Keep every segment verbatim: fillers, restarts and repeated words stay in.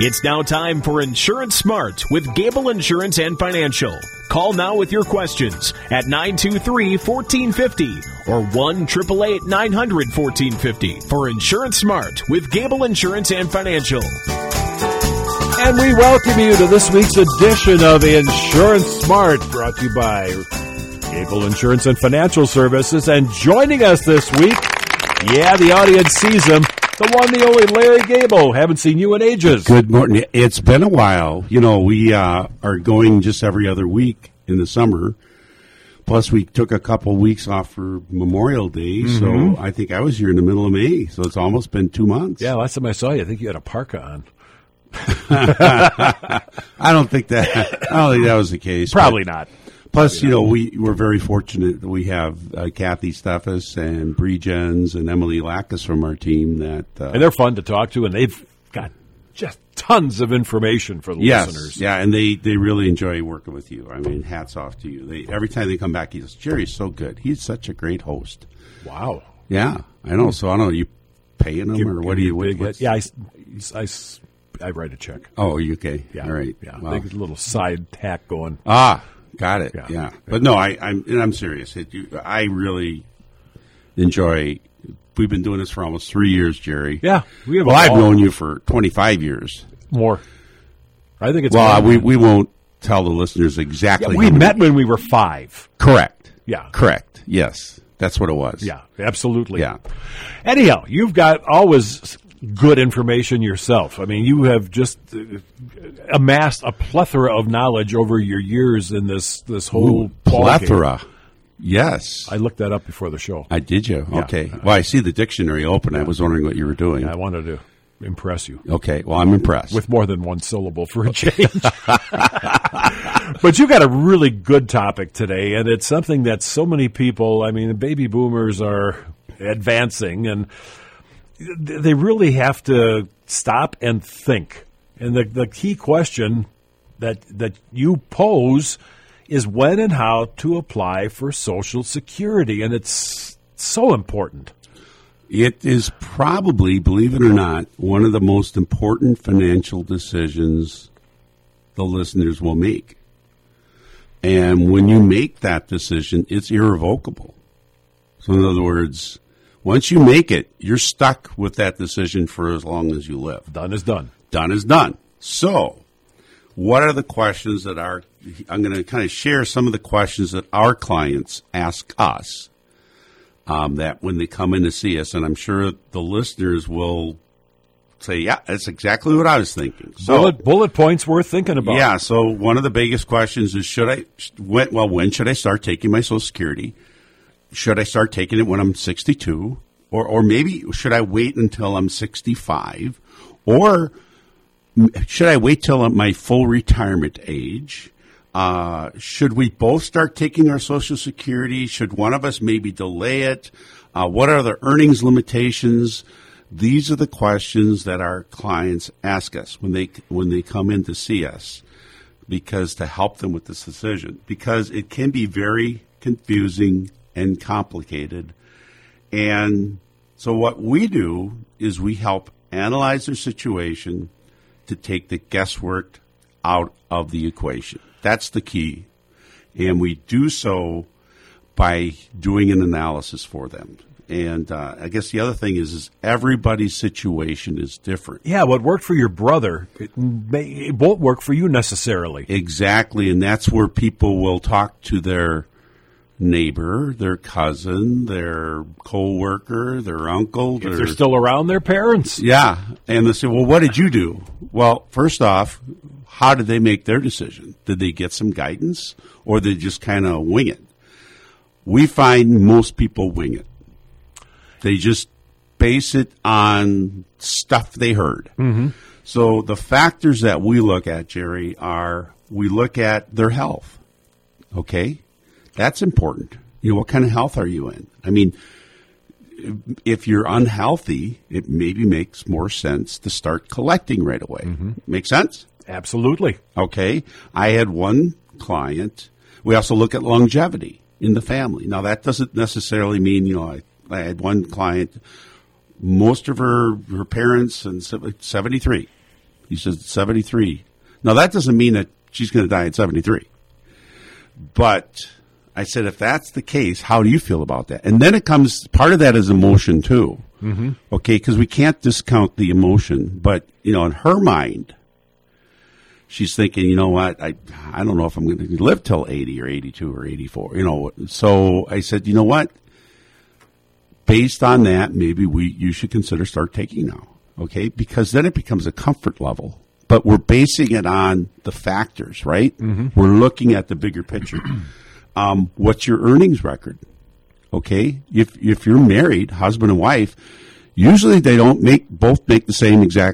It's now time for Insurance Smart with Gable Insurance and Financial. Call now with your questions at nine two three, one four five zero or one eight eight eight, nine hundred, one four five zero for Insurance Smart with Gable Insurance and Financial. And we welcome you to this week's edition of Insurance Smart, brought to you by Gable Insurance and Financial Services. And joining us this week, yeah, the audience sees him, the one, the only Larry Gable. Haven't seen you in ages. Good morning. It's been a while. You know, we uh, are going just every other week in the summer. Plus, we took a couple weeks off for Memorial Day, mm-hmm. so I think I was here in the middle of May, so it's almost been two months. Yeah, last time I saw you, I think you had a parka on. I don't think that. I don't think that was the case. Probably not. Plus, Probably you know, not. we we're very fortunate that we have uh, Kathy Steffes and Bree Jens and Emily Lackas from our team. That uh, and they're fun to talk to, and they've got just tons of information for the yes, listeners. Yeah, and they, they really enjoy working with you. I mean, hats off to you. They every time they come back, he goes, "Jerry's so good. He's such a great host." Wow. Yeah, I know. So I don't know. Are you paying him, Give, or what do you? Big What, yeah, I, I, I write a check. Oh, you okay? Yeah. All right. Yeah. Well. Big little side tack going. Ah, got it. Yeah. Yeah. But no, I, I'm and I'm serious. It, you, I really enjoy. We've been doing this for almost three years, Jerry. Yeah. We have well, I've all, known you for twenty-five years. More. I think it's well. more. We we won't tell the listeners exactly. Yeah, we how met many. when we were five. Correct. Yeah. Correct. Yes, that's what it was. Yeah. Absolutely. Yeah. Anyhow, you've got always good information yourself. I mean, you have just uh, amassed a plethora of knowledge over your years in this this whole Ooh, plethora. Yes. I looked that up before the show. I did you? Yeah. Okay. Well, I see the dictionary open. I was wondering what you were doing. I wanted to impress you. Okay. Well, I'm impressed. With more than one syllable for a change. But you got a really good topic today, and it's something that so many people, I mean, the baby boomers are advancing, and they really have to stop and think. And the, the key question that that you pose is when and how to apply for Social Security, and it's so important. It is probably, believe it or not, one of the most important financial decisions the listeners will make. And when you make that decision, it's irrevocable. So in other words, once you make it, you're stuck with that decision for as long as you live. Done is done. Done is done. So what are the questions that our, I'm going to kind of share some of the questions that our clients ask us. Um, that when they come in to see us, and I'm sure the listeners will say, yeah, that's exactly what I was thinking. So, bullet, bullet points worth thinking about. Yeah, so one of the biggest questions is, should I, when, well, when should I start taking my Social Security? Should I start taking it when I'm sixty-two? Or, or maybe should I wait until I'm sixty-five? Or should I wait till my full retirement age? Uh, should we both start taking our Social Security? Should one of us maybe delay it? Uh, what are the earnings limitations? These are the questions that our clients ask us when they when they come in to see us, because to help them with this decision, because it can be very confusing and complicated. And so what we do is we help analyze their situation to take the guesswork out of the equation. That's the key. And we do so by doing an analysis for them. And uh, I guess the other thing is, is everybody's situation is different. Yeah, what worked for your brother, it, may, it won't work for you necessarily. Exactly, and that's where people will talk to their neighbor, their cousin, their coworker, their uncle. If their, they're still around, their parents. Yeah, and they say, well, what did you do? Well, first off, how did they make their decision? Did they get some guidance, or did they just kind of wing it? We find most people wing it. They just base it on stuff they heard. Mm-hmm. So the factors that we look at, Jerry, are we look at their health. Okay? That's important. You know, what kind of health are you in? I mean, if you're unhealthy, it maybe makes more sense to start collecting right away. Mm-hmm. Make sense? Absolutely. Okay. I had one client. We also look at longevity in the family. Now, that doesn't necessarily mean, you know, I, I had one client, most of her, her parents, and seventy-three, He says, seventy-three. Now, that doesn't mean that she's going to die at seventy-three. But I said, if that's the case, how do you feel about that? And then it comes, part of that is emotion, too. Mm-hmm. Okay, because we can't discount the emotion. But, you know, in her mind, she's thinking, you know what, I I don't know if I'm going to live till eighty or eighty-two or eighty-four. You know, so I said, you know what? Based on that, maybe we you should consider start taking now, okay? Because then it becomes a comfort level. But we're basing it on the factors, right? Mm-hmm. We're looking at the bigger picture. Um, what's your earnings record? Okay, if if you're married, husband and wife, usually they don't make both make the same exact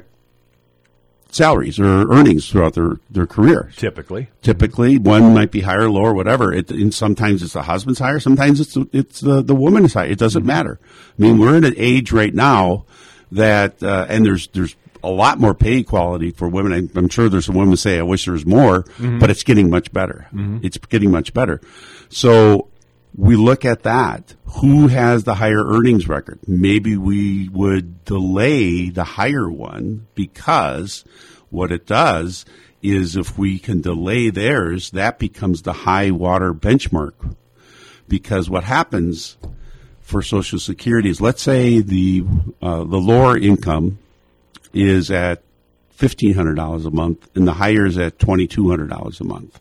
salaries or earnings throughout their, their career. Typically, typically one might be higher, lower, whatever. It, and sometimes it's the husband's higher, sometimes it's it's the the woman's higher. It doesn't matter. I mean, we're in an age right now that uh, and there's there's a lot more pay equality for women. I, I'm sure there's some women who say, "I wish there was more," mm-hmm. but it's getting much better. Mm-hmm. It's getting much better. So we look at that. Who has the higher earnings record? Maybe we would delay the higher one because what it does is if we can delay theirs, that becomes the high water benchmark. Because what happens for Social Security is, let's say the uh, the lower income is at fifteen hundred dollars a month and the higher is at twenty-two hundred dollars a month.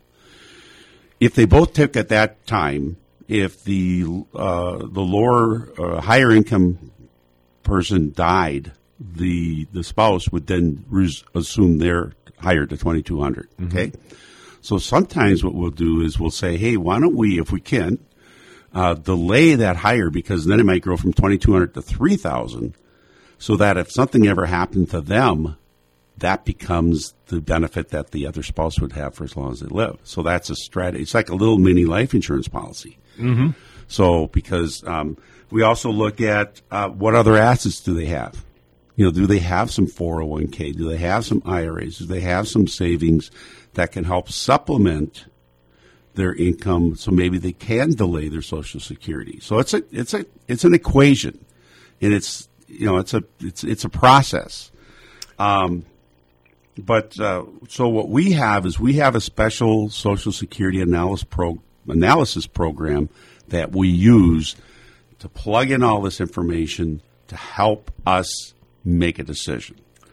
If they both took at that time, if the uh, the lower, uh, higher income person died, the the spouse would then res- assume they're higher to twenty-two hundred. Mm-hmm. Okay, so sometimes what we'll do is we'll say, hey, why don't we, if we can, uh, delay that higher because then it might grow from twenty-two hundred to three thousand, so that if something ever happened to them, that becomes the benefit that the other spouse would have for as long as they live. So that's a strategy. It's like a little mini life insurance policy. Mm-hmm. So because um, we also look at uh, what other assets do they have? You know, do they have some four oh one k? Do they have some I R As? Do they have some savings that can help supplement their income so maybe they can delay their Social Security? So it's a it's a it's an equation, and it's you know it's a it's it's a process. Um, but uh, so what we have is we have a special Social Security analysis pro. analysis program that we use to plug in all this information to help us make a decision.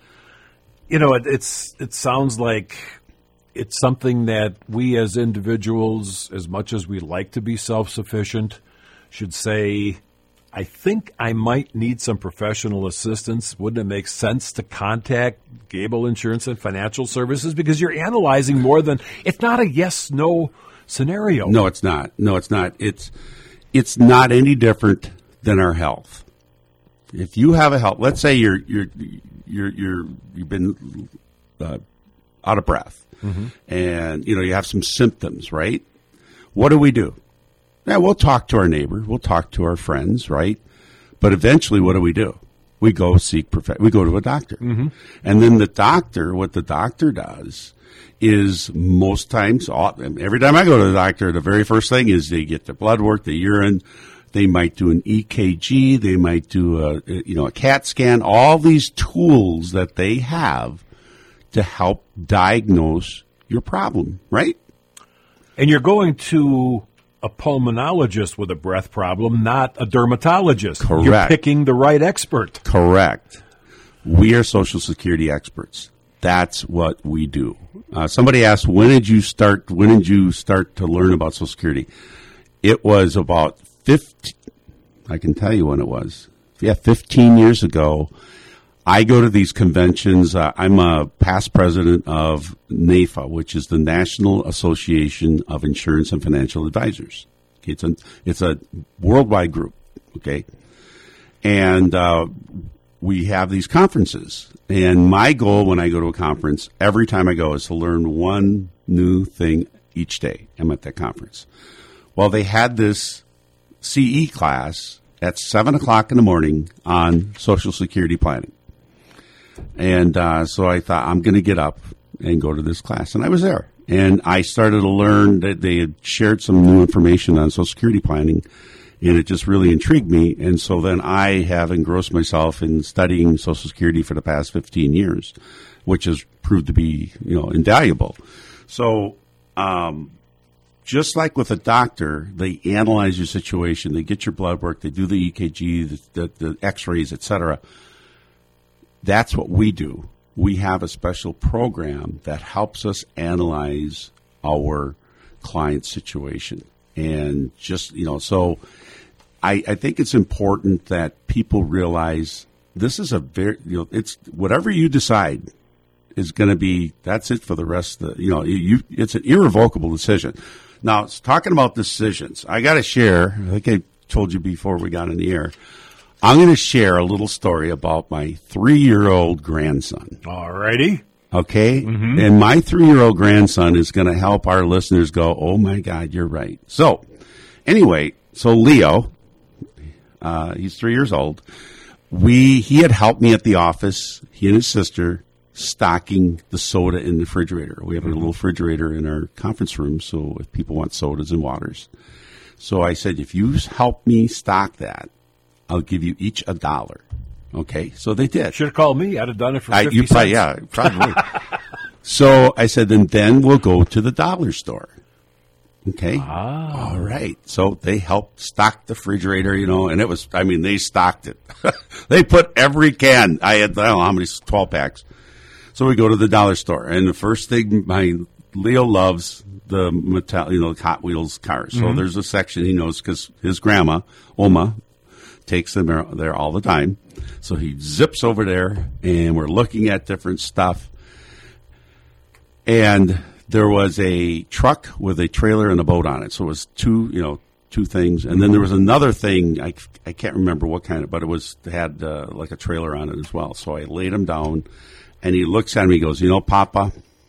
You know, it, it's it sounds like it's something that we as individuals, as much as we like to be self-sufficient, should say, I think I might need some professional assistance. Wouldn't it make sense to contact Gable Insurance and Financial Services? Because you're analyzing more than, it's not a yes-no scenario. No, it's not. No, it's not. It's it's not any different than our health. If you have a health, let's say you're you're you're you're you've been uh, out of breath, mm-hmm. and you know you have some symptoms, right? What do we do? Yeah, we'll talk to our neighbor, we'll talk to our friends, right? But eventually, what do we do? We go seek prof- we go to a doctor, mm-hmm. and then the doctor, what the doctor does is most times, every time I go to the doctor, the very first thing is they get the blood work, the urine. They might do an E K G. They might do a, you know, a CAT scan. All these tools that they have to help diagnose your problem, right? And you're going to a pulmonologist with a breath problem, not a dermatologist. Correct. You're picking the right expert. Correct. We are Social Security experts. That's what we do. Uh, somebody asked, when did you start? When did you start to learn about Social Security? It was about fifteen. I can tell you when it was. Yeah, fifteen years ago. I go to these conventions. Uh, I'm a past president of NAIFA, which is the National Association of Insurance and Financial Advisors. Okay, it's a it's a worldwide group. Okay, and uh, we have these conferences. And my goal when I go to a conference, every time I go, is to learn one new thing each day I'm at that conference. Well, they had this C E class at seven o'clock in the morning on Social Security planning. And uh, so I thought, I'm going to get up and go to this class. And I was there. And I started to learn that they had shared some new information on Social Security planning. And it just really intrigued me. And so then I have engrossed myself in studying Social Security for the past fifteen years, which has proved to be, you know, invaluable. So, um, just like with a doctor, they analyze your situation, they get your blood work, they do the E K G, the, the, the x-rays, et cetera. That's what we do. We have a special program that helps us analyze our client situation. And just, you know, so I, I think it's important that people realize this is a very, you know, it's whatever you decide is going to be, that's it for the rest of the, you know, you, it's an irrevocable decision. Now, it's talking about decisions. I got to share, I think I told you before we got in the air, I'm going to share a little story about my three-year-old grandson. All righty. Okay? Mm-hmm. And my three-year-old grandson is going to help our listeners go, oh, my God, you're right. So, anyway, so Leo, uh, he's three years old. We He had helped me at the office, he and his sister, stocking the soda in the refrigerator. We have a little refrigerator in our conference room, so if people want sodas and waters. So I said, if you help me stock that, I'll give you each a dollar. Okay, so they did. Should have called me. I'd have done it for I, fifty you probably, cents. Yeah, probably. So I said, then then we'll go to the dollar store. Okay. Ah. All right. So they helped stock the refrigerator, you know, and it was, I mean, they stocked it. They put every can. I had, I don't know how many, twelve packs. So we go to the dollar store, and the first thing, my Leo loves the metal, you know, the Hot Wheels cars. So mm-hmm. there's a section he knows because his grandma, Oma, takes them there all the time. So he zips over there, and we're looking at different stuff. And there was a truck with a trailer and a boat on it. So it was two, you know, two things. And then there was another thing, I, I can't remember what kind of, but it was had uh, like a trailer on it as well. So I laid him down, and he looks at me and goes, you know, Papa,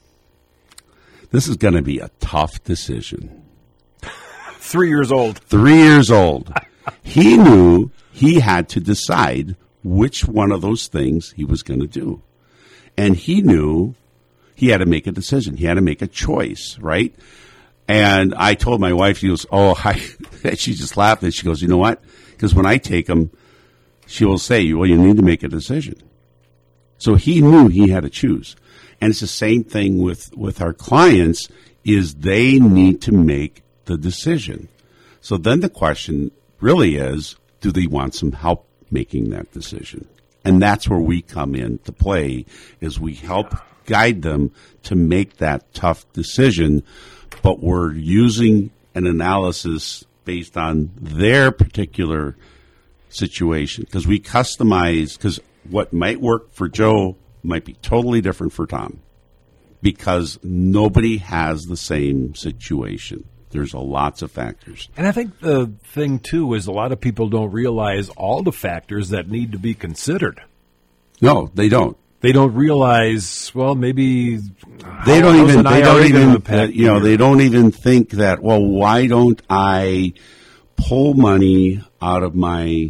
this is going to be a tough decision. Three years old. Three years old. He knew he had to decide which one of those things he was going to do. And he knew he had to make a decision. He had to make a choice, right? And I told my wife, she goes, oh, I, she just laughed, and she goes, you know what? Because when I take him, she will say, well, you need to make a decision. So he knew he had to choose. And it's the same thing with, with our clients, is they need to make the decision. So then the question really is, do they want some help making that decision? And that's where we come in to play, is we help guide them to make that tough decision, but we're using an analysis based on their particular situation, because we customize, because what might work for Joe might be totally different for Tom, because nobody has the same situation. There's a lots of factors. And I think the thing, too, is a lot of people don't realize all the factors that need to be considered. No, they don't. They don't realize, well, maybe they don't even, they don't even, uh, you know, they don't even think that, well, why don't I pull money out of my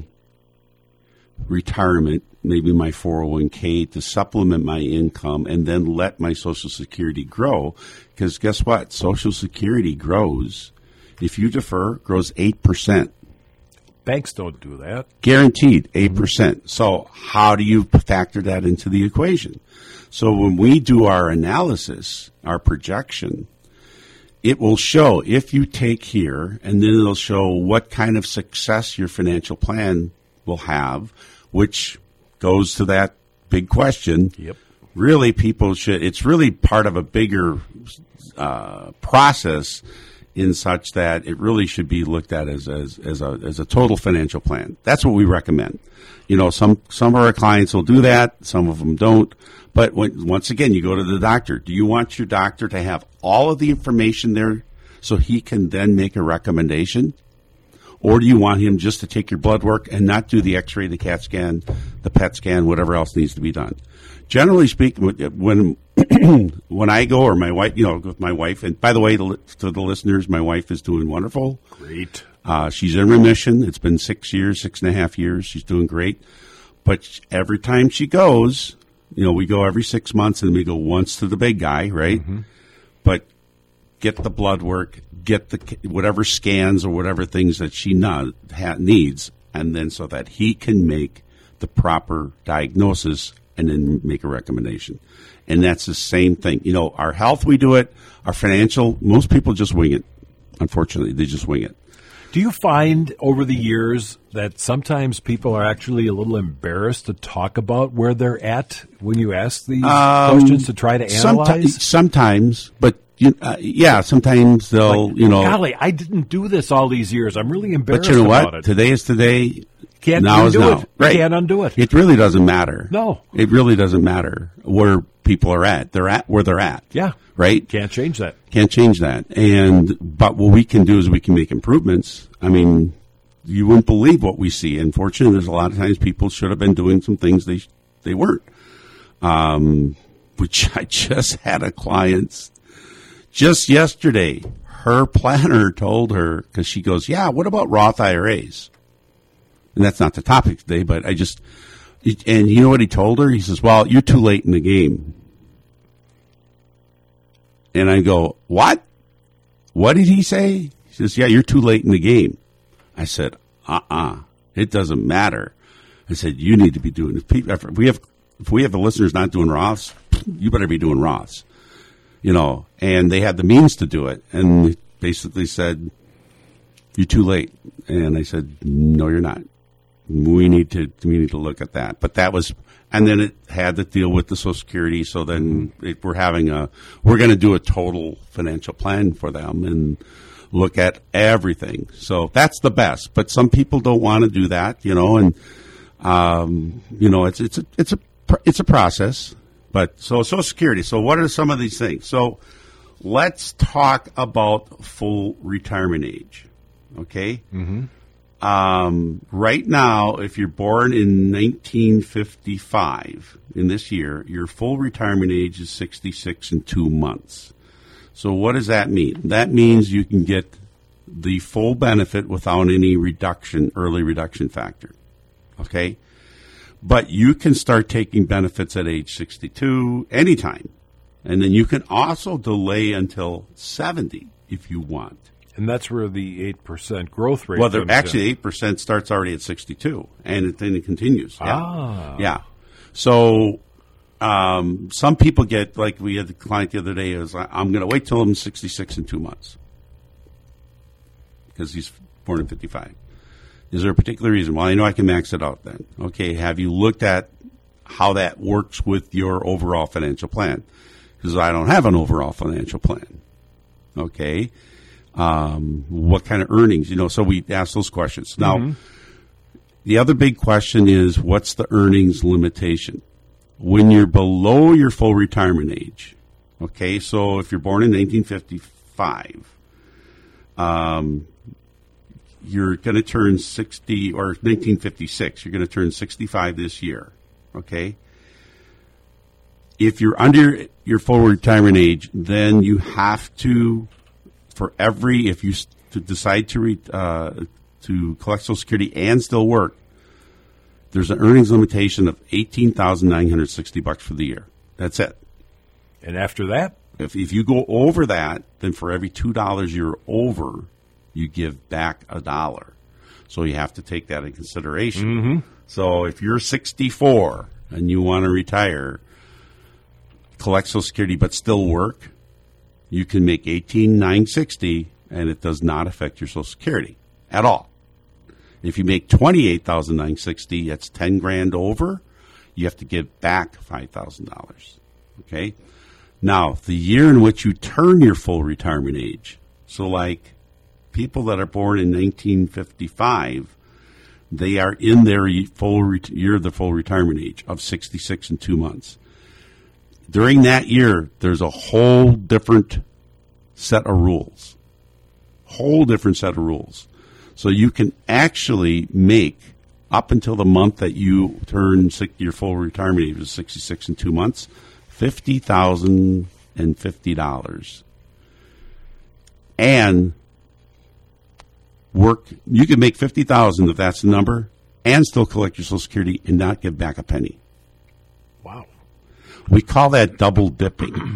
retirement, maybe my four oh one k, to supplement my income, and then let my Social Security grow? Because guess what? Social Security grows, if you defer, grows eight percent. Banks don't do that. Guaranteed, eight percent. So how do you factor that into the equation? So when we do our analysis, our projection, it will show if you take here, and then it'll show what kind of success your financial plan will have, which goes to that big question. Yep. Really, people should, it's really part of a bigger uh, process, in such that it really should be looked at as, as, as a, as a total financial plan. That's what we recommend. You know, some, some of our clients will do that. Some of them don't. But when, once again, you go to the doctor. Do you want your doctor to have all of the information there so he can then make a recommendation? Or do you want him just to take your blood work and not do the x-ray, the CAT scan, the P E T scan, whatever else needs to be done? Generally speaking, when when I go, or my wife, you know, with my wife, and by the way, to the listeners, my wife is doing wonderful. Great. Uh, she's in remission. It's been six years, six and a half years. She's doing great. But every time she goes, you know, we go every six months, and we go once to the big guy, right? Mm-hmm. But get the blood work, get the whatever scans or whatever things that she not, ha, needs, and then so that he can make the proper diagnosis and then make a recommendation. And that's the same thing. You know, our health, we do it. Our financial, most people just wing it. Unfortunately, they just wing it. Do you find over the years that sometimes people are actually a little embarrassed to talk about where they're at when you ask these um, questions to try to analyze? Sometimes, sometimes but you, uh, yeah, sometimes they'll, like, you know. Golly, I didn't do this all these years. I'm really embarrassed but you know about what? it. Today is today. Can't now undo is now. it. Right. You can't undo it. It really doesn't matter. No. It really doesn't matter where people are at. They're at where they're at. Yeah. Right? Can't change that. Can't change that. And but what we can do is we can make improvements. I mean, you wouldn't believe what we see. Unfortunately, there's a lot of times people should have been doing some things they they weren't. Um, which I just had a client just yesterday. Her planner told her, because she goes, yeah, what about Roth I R As? And that's not the topic today, but I just, and you know what he told her? He says, well, you're too late in the game. And I go, what? What did he say? He says, yeah, you're too late in the game. I said, uh-uh, it doesn't matter. I said, you need to be doing it. If we have, if we have the listeners not doing Roths, you better be doing Roths. You know, and they had the means to do it. And basically said, you're too late. And I said, no, you're not. We need to we need to look at that. But that was, and then it had to deal with the Social Security. So then it, we're having a, we're going to do a total financial plan for them and look at everything. So that's the best. But some people don't want to do that, you know, and, um, you know, it's, it's a, it's a, it's a process. But so Social Security. So what are some of these things? So let's talk about full retirement age. Okay. Mm-hmm. Um, right now, if you're born in nineteen fifty-five, in this year, your full retirement age is sixty-six and two months. So what does that mean? That means you can get the full benefit without any reduction, early reduction factor. Okay? But you can start taking benefits at age sixty-two anytime. And then you can also delay until seventy if you want. And that's where the eight percent growth rate well, comes actually, in. eight percent starts already at sixty-two, and it, then it continues. Yeah. Ah. Yeah. So um, some people get, like we had the client the other day, is I'm going to wait till I'm sixty-six in two months because he's born in fifty-five. Is there a particular reason? Well, I know I can max it out then. Okay, have you looked at how that works with your overall financial plan? Because I don't have an overall financial plan. Okay. Um, what kind of earnings, you know, so we ask those questions. Now, mm-hmm. the other big question is, what's the earnings limitation? When you're below your full retirement age, okay, so if you're born in nineteen fifty-five, um, you're going to turn sixty, or nineteen fifty-six, you're going to turn sixty-five this year, okay? If you're under your full retirement age, then you have to, for every, if you to decide to re, uh, to collect Social Security and still work, there's an earnings limitation of eighteen thousand nine hundred sixty bucks for the year. That's it. And after that, if if you go over that, then for every two dollars you're over, you give back a dollar. So you have to take that in consideration. Mm-hmm. So if you're sixty-four and you want to retire, collect Social Security but still work, you can make eighteen thousand nine hundred sixty dollars, and it does not affect your Social Security at all. If you make twenty-eight thousand nine hundred sixty dollars, that's ten grand over, you have to give back five thousand dollars. Okay? Now, the year in which you turn your full retirement age, so like people that are born in nineteen fifty-five, they are in their full re- year of the full retirement age of sixty-six and two months. During that year, there's a whole different set of rules. Whole different set of rules. So you can actually make, up until the month that you turn your full retirement age of sixty-six and two months, fifty thousand fifty dollars. And work, you can make fifty thousand dollars if that's the number, and still collect your Social Security and not give back a penny. Wow. We call that double dipping.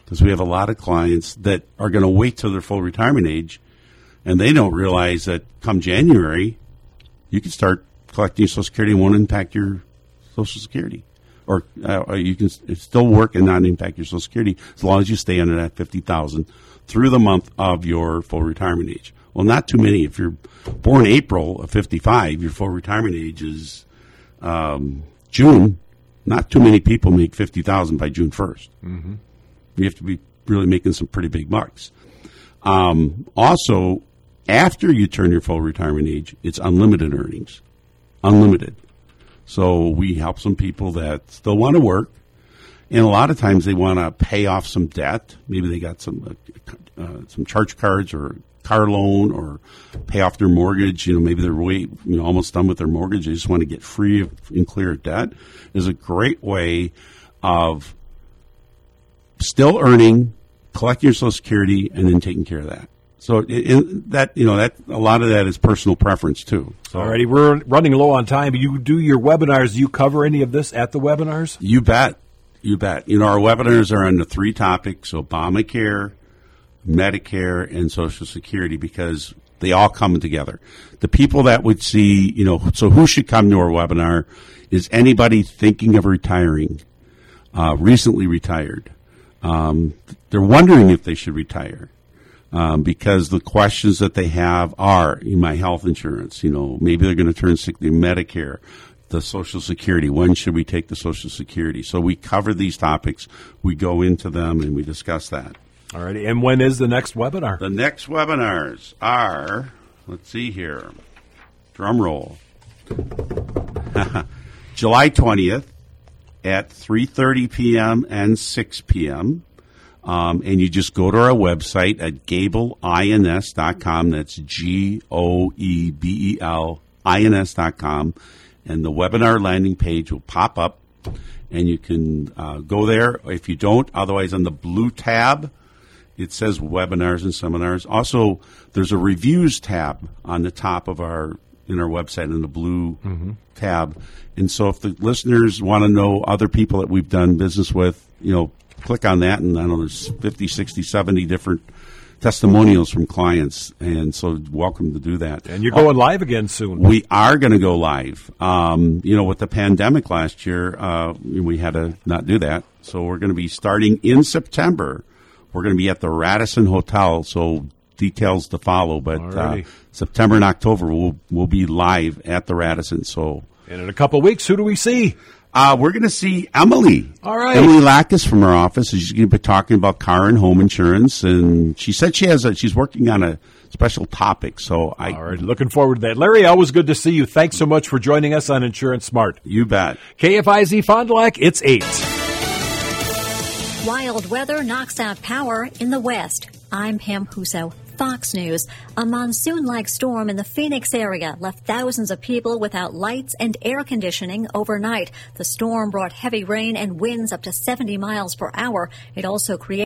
because we have a lot of clients that are going to wait till their full retirement age, and they don't realize that come January, you can start collecting your Social Security and won't impact your Social Security. Or uh, you can still work and not impact your Social Security as long as you stay under that fifty thousand dollars through the month of your full retirement age. Well, not too many. If you're born April of fifty-five, your full retirement age is um, June. Not too many people make fifty thousand dollars by June first. Mm-hmm. You have to be really making some pretty big bucks. Um, also, after you turn your full retirement age, it's unlimited earnings. Unlimited. So we help some people that still want to work, and a lot of times they want to pay off some debt. Maybe they got some uh, uh, some charge cards or car loan, or pay off their mortgage. You know, maybe they're way, you know, almost done with their mortgage. They just want to get free of, and clear of debt. Is a great way of still earning, collecting your Social Security, and then taking care of that. So it, it, that you know that a lot of that is personal preference too. So, alrighty, we're running low on time. You do your webinars. Do you cover any of this at the webinars? You bet, you bet. You know, our webinars are on the three topics: Obamacare, Medicare, and Social Security, because they all come together. The people that would see, you know, so who should come to our webinar is anybody thinking of retiring, uh, recently retired. Um, they're wondering if they should retire. Um, because the questions that they have are, in my health insurance, you know, maybe they're going to turn sixty, Medicare, the Social Security, when should we take the Social Security? So we cover these topics, we go into them, and we discuss that. All righty. And when is the next webinar? The next webinars are, let's see here, drum roll, July twentieth at three thirty p.m. and six p.m., Um, and you just go to our website at gable ins dot com. That's G O E B E L I N S dot com. And the webinar landing page will pop up, and you can uh, go there. If you don't, otherwise on the blue tab, it says webinars and seminars. Also, there's a reviews tab on the top of our in our website in the blue mm-hmm. tab. And so if the listeners want to know other people that we've done business with, you know, click on that, and I don't know, there's fifty, sixty, seventy different testimonials from clients, and so welcome to do that. And you're going uh, live again soon. We are going to go live. Um, you know, with the pandemic last year, uh, we had to not do that, so we're going to be starting in September. We're going to be at the Radisson Hotel, so details to follow, but uh, September and October we'll, we'll be live at the Radisson. So, and in a couple of weeks, who do we see? Uh, we're going to see Emily. All right. Emily Lackus from our office. She's going to be talking about car and home insurance. And she said she has a, she's working on a special topic. So I. All right. Looking forward to that. Larry, always good to see you. Thanks so much for joining us on Insurance Smart. You bet. K F I Z Fond du Lac, it's eight. Wild weather knocks out power in the West. I'm Pam Huso. Fox News. A monsoon-like storm in the Phoenix area left thousands of people without lights and air conditioning overnight. The storm brought heavy rain and winds up to seventy miles per hour. It also created